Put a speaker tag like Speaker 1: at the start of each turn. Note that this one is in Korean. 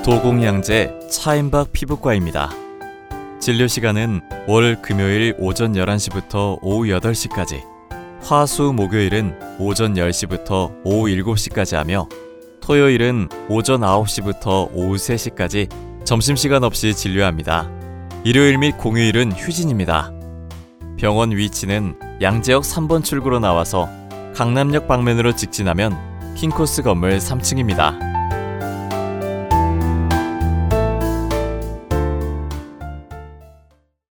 Speaker 1: 도공양제 차인박 피부과입니다. 진료 시간은 월 금요일 오전 11시부터 오후 8시까지, 화, 수, 목요일은 오전 10시부터 오후 7시까지 하며 토요일은 오전 9시부터 오후 3시까지 점심시간 없이 진료합니다. 일요일 및 공휴일은 휴진입니다. 병원 위치는 양재역 3번 출구로 나와서 강남역 방면으로 직진하면 킹코스 건물 3층입니다.